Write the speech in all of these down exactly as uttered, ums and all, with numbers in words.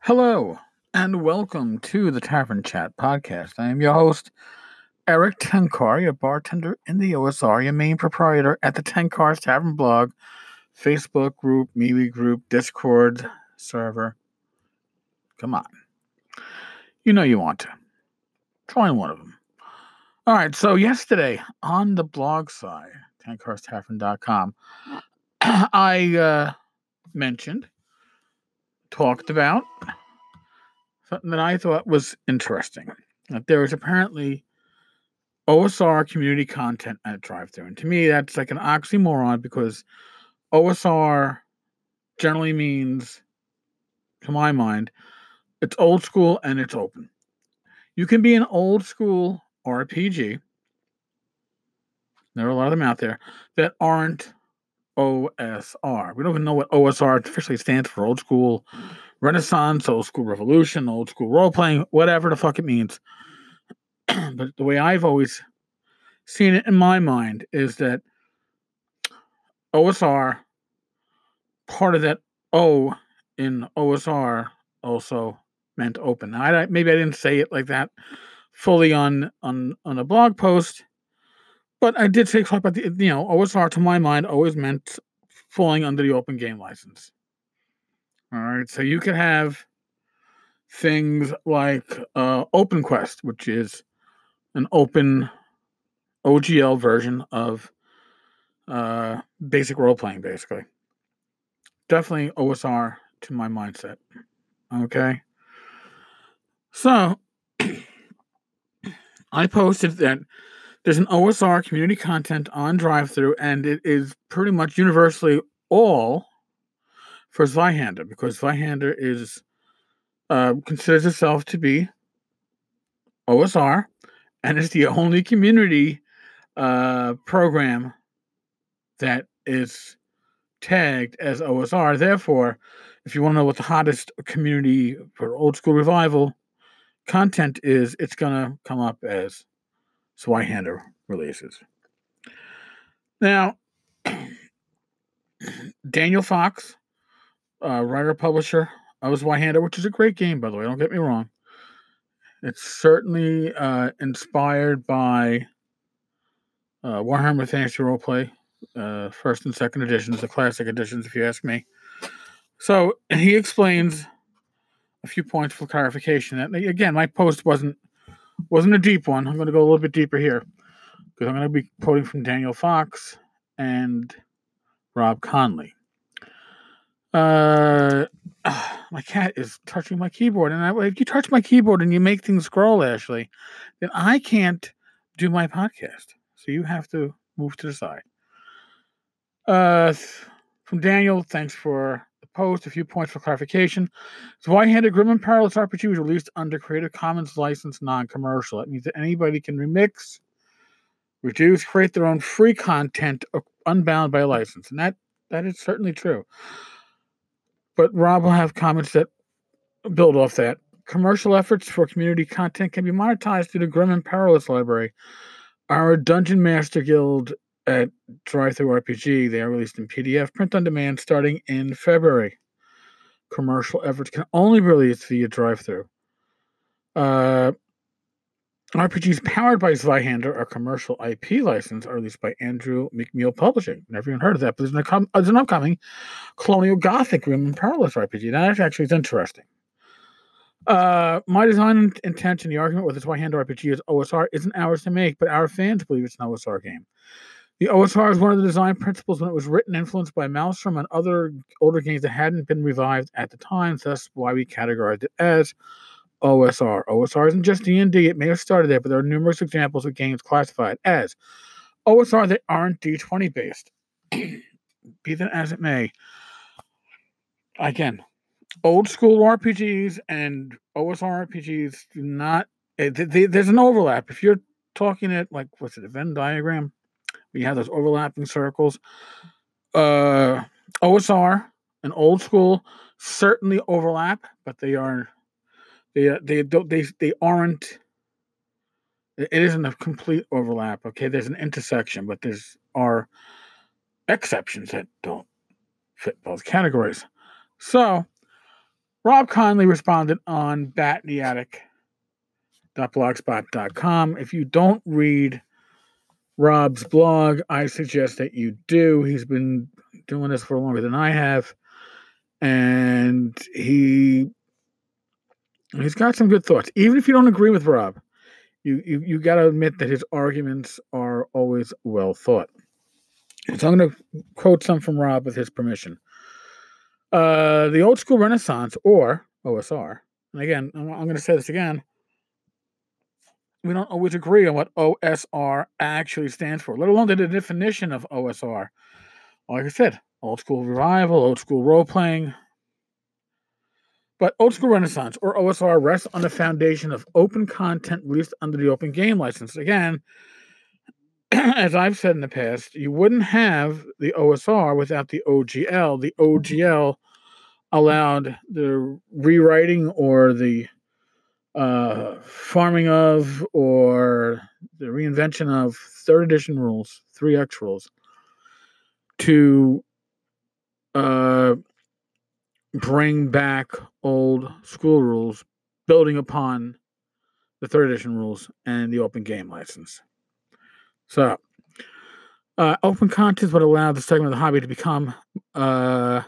Hello, and welcome to the Tavern Chat podcast. I am your host, Eric Tenkar, your bartender in the O S R, your main proprietor at the Tenkar's Tavern blog, Facebook group, MeWe group, Discord server. Come on. You know you want to. Join one of them. All right, so yesterday on the blog side, tenkars tavern dot com, I uh, mentioned, talked about something that I thought was interesting. That there is apparently O S R community content at drive-thru. And to me, that's like an oxymoron because O S R generally means, to my mind, it's old school and it's open. You can be an old school R P G. There are a lot of them out there that aren't O S R. We don't even know what O S R officially stands for. Old school Renaissance, old school revolution, old school role-playing, whatever the fuck it means. But the way I've always seen it in my mind is that O S R, part of that O in O S R also meant open. Now, I, maybe I didn't say it like that fully on on on a blog post, but I did say talk about the you know O S R to my mind always meant falling under the open game license. All right, so you could have things like uh, Open Quest, which is an open O G L version of uh, basic role playing, basically. Definitely O S R to my mindset. Okay. So I posted that there's an O S R community content on drive-thru, and it is pretty much universally all for Zweihander because Zweihander is uh, considers itself to be O S R, and it's the only community uh, program that is tagged as O S R. Therefore, if you want to know what the hottest community for old school revival content is, it's going to come up as Zweihander releases. Now, Daniel Fox, uh, writer publisher of Zweihander, which is a great game, by the way, don't get me wrong. It's certainly uh, inspired by uh, Warhammer Fantasy Roleplay, uh, first and second editions, the classic editions, if you ask me. So he explains a few points for clarification. And again, my post wasn't wasn't a deep one. I'm going to go a little bit deeper here because I'm going to be quoting from Daniel Fox and Rob Conley. Uh, my cat is touching my keyboard, and I, if you touch my keyboard and you make things scroll, Ashley, then I can't do my podcast. So you have to move to the side. Uh, from Daniel, thanks for the post. A few points for clarification. Zweihander Grim and Perilous R P G was released under Creative Commons license, non-commercial. That means that anybody can remix, reduce, create their own free content unbound by a license, and that that is certainly true. But Rob will have comments that build off that. Commercial efforts for community content can be monetized through the Grim and Perilous library. Our Dungeon Master Guild at drive-thru R P G, they are released in P D F, print on demand, starting in February. Commercial efforts can only be released via drive-thru. Uh, R P Gs powered by Zweihander, a commercial I P license, are released by Andrew McNeil Publishing. Never even heard of that, but there's an, com- there's an upcoming Colonial Gothic Grim and Perilous R P G. That actually is interesting. Uh, my design intention, the argument with the Zweihander R P G is O S R isn't ours to make, but our fans believe it's an O S R game. The O S R is one of the design principles when it was written, influenced by Maelstrom and other older games that hadn't been revived at the time. So that's why we categorized it as O S R. O S R isn't just D and D. It may have started there, but there are numerous examples of games classified as O S R that aren't D twenty based. Be that as it may. Again, old school R P Gs and O S R R P Gs do not. They, they, there's an overlap. If you're talking at, like, what's it, a Venn diagram? We have those overlapping circles. Uh, O S R and old school certainly overlap, but they are they they don't they they aren't. It isn't a complete overlap. Okay, there's an intersection, but there's are exceptions that don't fit both categories. So Rob kindly responded on bat in the attic dot blogspot dot com. If you don't read Rob's blog, I suggest that you do. He's been doing this for longer than I have, and he he's got some good thoughts. Even if you don't agree with Rob, you you, you got to admit that his arguments are always well thought. So I'm going to quote some from Rob with his permission. Uh, the old school Renaissance, or O S R, and again, I'm, I'm going to say this again, we don't always agree on what O S R actually stands for, let alone the definition of O S R. Like I said, old school revival, old school role playing. But old school Renaissance, or O S R, rests on the foundation of open content released under the Open Game License. Again, as I've said in the past, you wouldn't have the O S R without the O G L. The O G L allowed the rewriting or the uh, farming of or the reinvention of third edition rules, three X rules, to uh, bring back old school rules, building upon the third edition rules and the Open Game License. So, uh, open content is what allowed the segment of the hobby to become uh,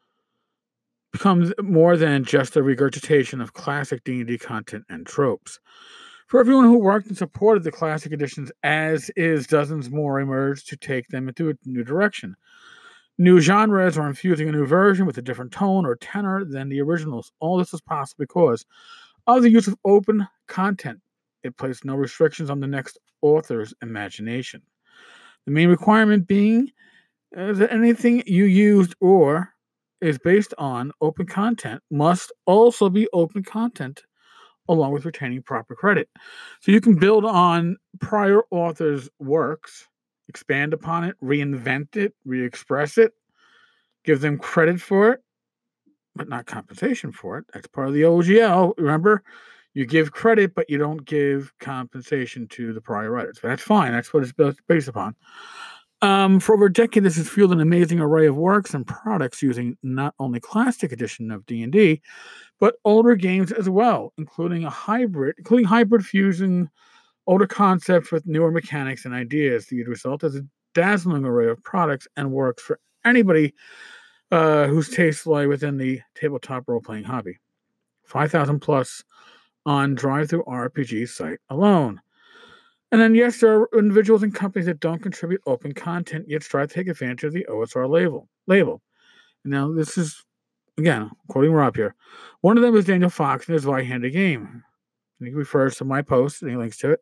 becomes more than just a regurgitation of classic D and D content and tropes. For everyone who worked and supported the classic editions, as is dozens more emerged to take them into a new direction. New genres are infusing a new version with a different tone or tenor than the originals. All this is possible because of the use of open content. It placed no restrictions on the next author's imagination. The main requirement being uh, that anything you used or is based on open content must also be open content, along with retaining proper credit. So you can build on prior authors' works, expand upon it, reinvent it, re-express it, give them credit for it, but not compensation for it. That's part of the O G L. Remember, you give credit, but you don't give compensation to the prior writers. That's fine. That's what it's based upon. Um, for over a decade, this has fueled an amazing array of works and products using not only classic edition of D and D, but older games as well, including a hybrid, including hybrid fusing older concepts with newer mechanics and ideas. The result is a dazzling array of products and works for anybody uh, whose tastes lie within the tabletop role-playing hobby. five thousand plus on DriveThruRPG site alone. And then, yes, there are individuals and companies that don't contribute open content, yet strive to take advantage of the O S R label. label. Now, this is, again, quoting Rob here. One of them is Daniel Fox and his Zweihander game. And he refers to my post, and he links to it.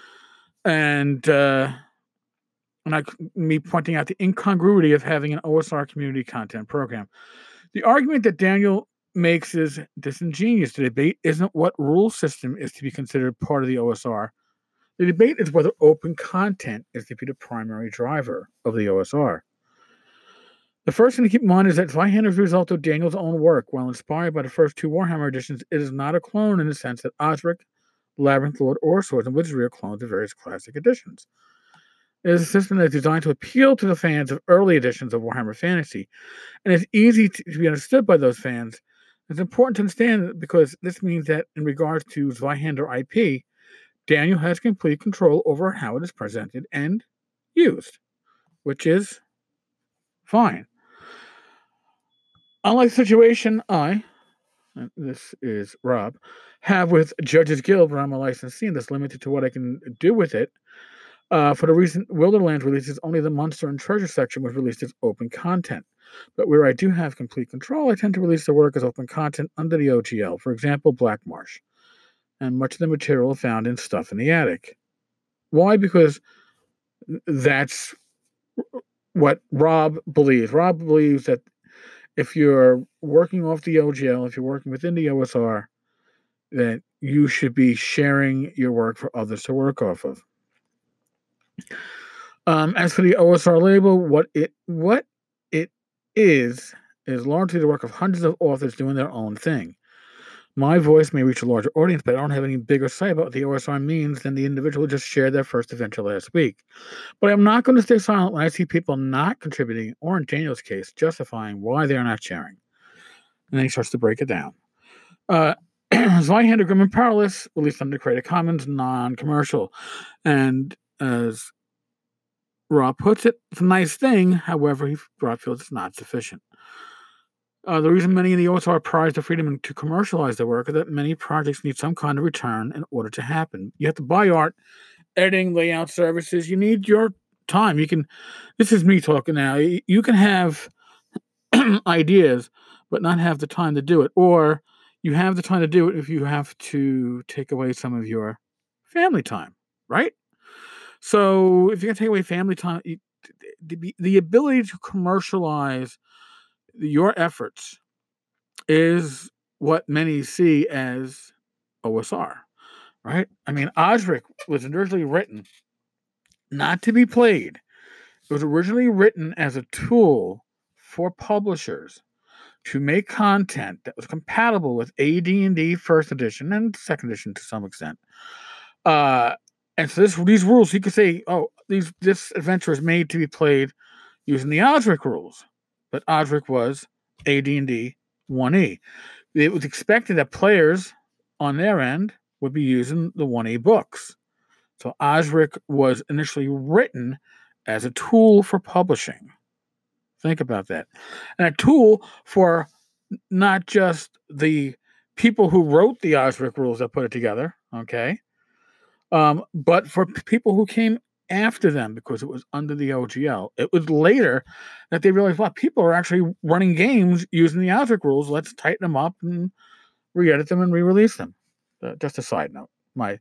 And, uh, and I, me pointing out the incongruity of having an O S R community content program. The argument that Daniel makes is disingenuous. The debate isn't what rule system is to be considered part of the O S R. The debate is whether open content is to be the primary driver of the O S R. The first thing to keep in mind is that Zweihander is the result of Daniel's own work. While inspired by the first two Warhammer editions, it is not a clone in the sense that Osric, Labyrinth Lord, or Swords and Wizardry are clones of various classic editions. It is a system that is designed to appeal to the fans of early editions of Warhammer Fantasy, and it's easy to be understood by those fans. It's important to understand because this means that in regards to Zweihander I P, Daniel has complete control over how it is presented and used, which is fine. Unlike the situation I, and this is Rob, have with Judges Guild, where I'm a licensee and that's limited to what I can do with it. Uh, for the recent Wilderlands releases, only the Monster and Treasure section was released as open content. But where I do have complete control, I tend to release the work as open content under the O G L. For example, Black Marsh. And much of the material found in Stuff in the Attic. Why? Because that's what Rob believes. Rob believes that if you're working off the O G L, if you're working within the O S R, that you should be sharing your work for others to work off of. Um, as for the O S R label, what it what it is is largely the work of hundreds of authors doing their own thing. My voice may reach a larger audience, but I don't have any bigger say about what the O S R means than the individual who just shared their first adventure last week. But I'm not going to stay silent when I see people not contributing, or in Daniel's case, justifying why they are not sharing. And then he starts to break it down. Uh, Zweihander Grim and Perilous, released under Creative Commons, non-commercial. And as Rob puts it, it's a nice thing. However, he Rob feels it's not sufficient. Uh, the reason many of the O S R prize the freedom to commercialize their work is that many projects need some kind of return in order to happen. You have to buy art, editing, layout services. You need your time. You can. This is me talking now. You can have ideas, but not have the time to do it, or you have the time to do it if you have to take away some of your family time, right? So if you're gonna take away family time, you, the, the ability to commercialize your efforts is what many see as O S R, right? I mean, Osric was originally written not to be played. It was originally written as a tool for publishers to make content that was compatible with A D and D First Edition and Second Edition to some extent. Uh, and so this, these rules, you could say, oh, these this adventure is made to be played using the Osric rules, but Osric was A D and D one E. It was expected that players on their end would be using the one E books. So Osric was initially written as a tool for publishing. Think about that. And a tool for not just the people who wrote the Osric rules that put it together, okay, um, but for p- people who came after them because it was under the O G L. It was later that they realized, wow, people are actually running games using the Osric rules. Let's tighten them up and re-edit them and re-release them. Uh, just a side note. My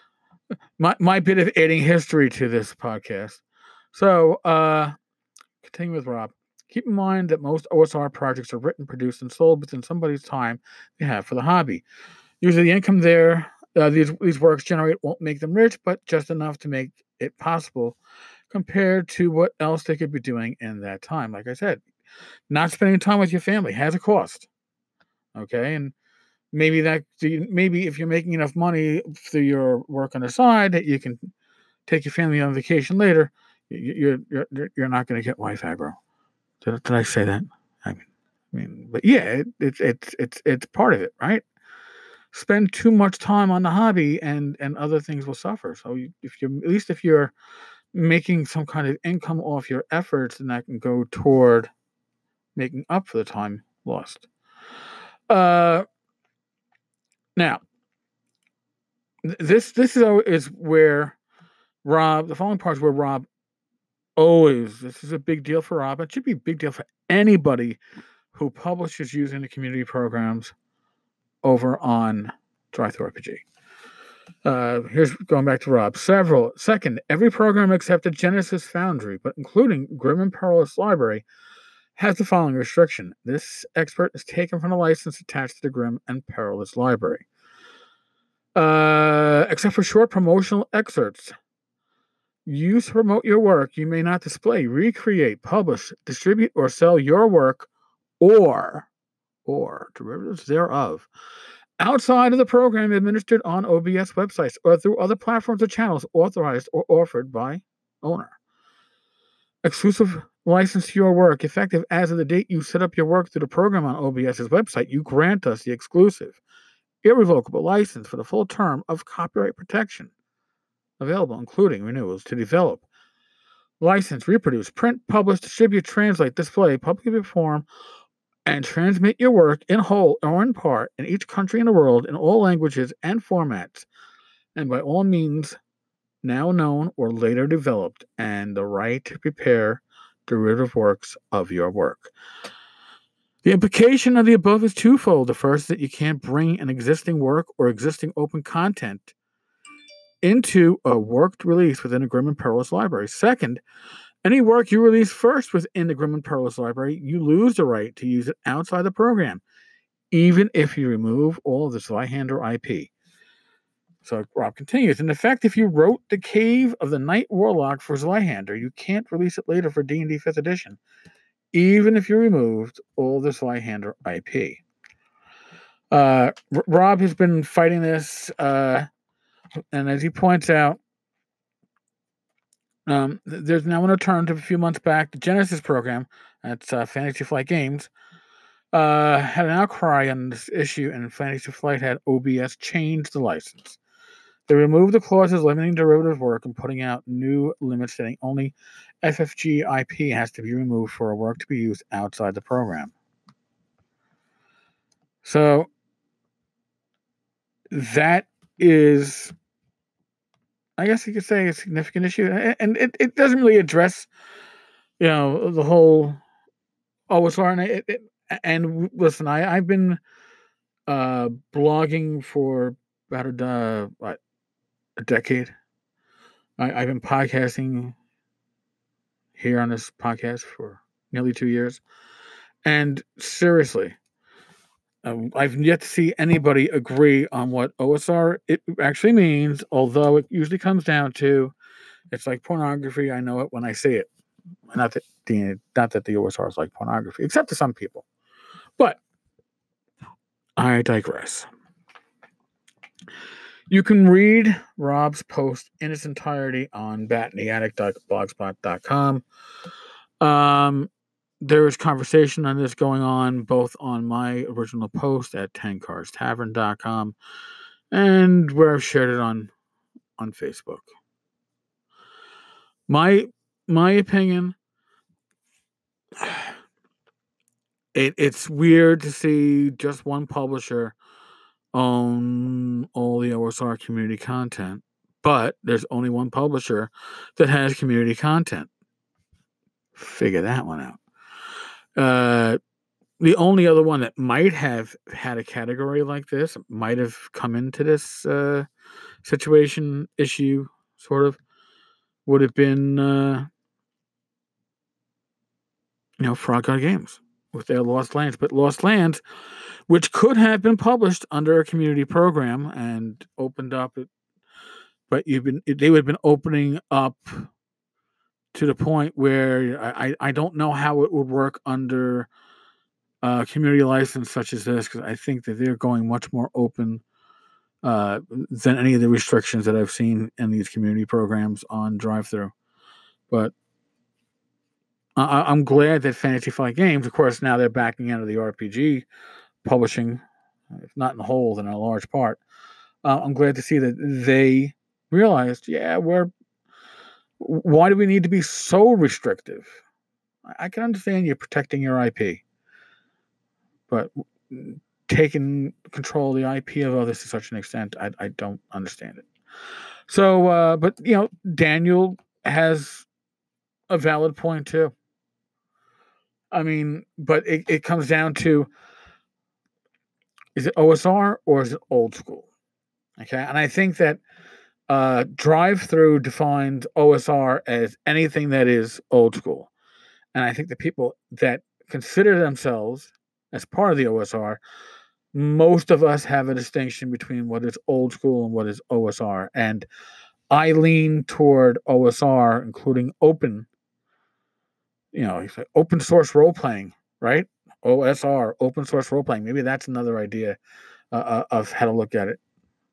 my my bit of adding history to this podcast. So, uh, continue with Rob. Keep in mind that most O S R projects are written, produced, and sold within somebody's time they have for the hobby. Usually, the income there uh, these these works generate won't make them rich, but just enough to make it possible compared to what else they could be doing in that time. Like I said, not spending time with your family has a cost. Okay, and maybe that maybe if you're making enough money through your work on the side that you can take your family on vacation later, you're you're you're not going to get wife aggro. Did, did I say that? I mean, I mean, but yeah, it, it's it's it's it's part of it, right? Spend too much time on the hobby, and and other things will suffer. So you, if you're at least if you're making some kind of income off your efforts, then that can go toward making up for the time lost. Uh, now this this is is where Rob. The following part is where Rob always. This is a big deal for Rob. It should be a big deal for anybody who publishes using the community programs over on DriveThruRPG. Uh, here's going back to Rob. Several. Second, every program except the Genesis Foundry, but including Grim and Perilous Library, has the following restriction. This expert is taken from a license attached to the Grim and Perilous Library. Uh, except for short promotional excerpts. Use to promote your work. You may not display, recreate, publish, distribute, or sell your work or or derivatives thereof outside of the program administered on O B S websites or through other platforms or channels authorized or offered by owner. Exclusive license to your work, effective as of the date you set up your work through the program on OBS's website. You grant us the exclusive, irrevocable license for the full term of copyright protection, available including renewals to develop, license, reproduce, print, publish, distribute, translate, display, publicly perform, and transmit your work in whole or in part in each country in the world in all languages and formats, and by all means now known or later developed, and the right to prepare derivative works of your work. The implication of the above is twofold. The first is that you can't bring an existing work or existing open content into a worked release within a Grim and Perilous library. Second, any work you release first within the Grim and Perilous library, you lose the right to use it outside the program, even if you remove all of the Zweihander I P. So Rob continues, in effect, if you wrote The Cave of the Night Warlock for Zweihander, you can't release it later for D and D fifth edition, even if you removed all the Zweihander I P. Uh, R- Rob has been fighting this, uh, and as he points out, Um, there's now an alternative a few months back, the Genesis program. That's uh, Fantasy Flight Games. uh, had an outcry on this issue, and Fantasy Flight had O B S change the license. They removed the clauses limiting derivative work and putting out new limits stating only F F G I P has to be removed for a work to be used outside the program. So that is, I guess you could say, a significant issue, and it, it doesn't really address, you know, the whole O S R. And, it, it, and listen, I, I've been uh, blogging for about a, uh, what, a decade. I, I've been podcasting here on this podcast for nearly two years. And seriously, um, I've yet to see anybody agree on what O S R it actually means, although it usually comes down to it's like pornography. I know it when I see it. Not that the not that the O S R is like pornography, except to some people. But I digress. You can read Rob's post in its entirety on bat in the attic dot blogspot dot com. Um, there is conversation on this going on both on my original post at ten cars tavern dot com and where I've shared it on, on Facebook. My my opinion, it, it's weird to see just one publisher own all the O S R community content, but there's only one publisher that has community content. Figure that one out. Uh, the only other one that might have had a category like this, might have come into this uh, situation, issue, sort of, would have been, uh, you know, Frog God Games with their Lost Lands. But Lost Lands, which could have been published under a community program and opened up, but you've been they would have been opening up to the point where I, I don't know how it would work under a community license such as this, because I think that they're going much more open uh, than any of the restrictions that I've seen in these community programs on drive-through. But I, I'm glad that Fantasy Flight Games, of course, now they're backing out of the R P G publishing, if not in the whole, then in a large part. Uh, I'm glad to see that they realized, yeah, we're. Why do we need to be so restrictive? I can understand you're protecting your I P, but taking control of the I P of others to such an extent, I, I don't understand it. So, uh, but, you know, Daniel has a valid point, too. I mean, but it, it comes down to, is it O S R or is it old school? Okay, and I think that uh, drive-through defines O S R as anything that is old school. And I think the people that consider themselves as part of the O S R, most of us have a distinction between what is old school and what is O S R. And I lean toward O S R, including open, you know, open source role playing, right? O S R, open source role playing. Maybe that's another idea uh, of how to look at it.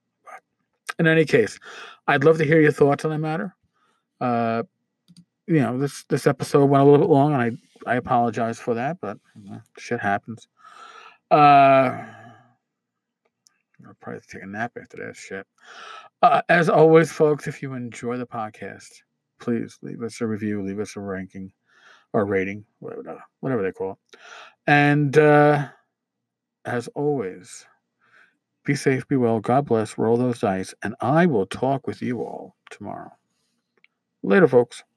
In any case, I'd love to hear your thoughts on the matter. Uh, you know, this this episode went a little bit long, and I I apologize for that, but you know, shit happens. Uh, I'll probably take a nap after that shit. Uh, as always, folks, if you enjoy the podcast, please leave us a review, leave us a ranking or rating, whatever whatever they call it. And uh, as always, be safe, be well, God bless, roll those dice, and I will talk with you all tomorrow. Later, folks.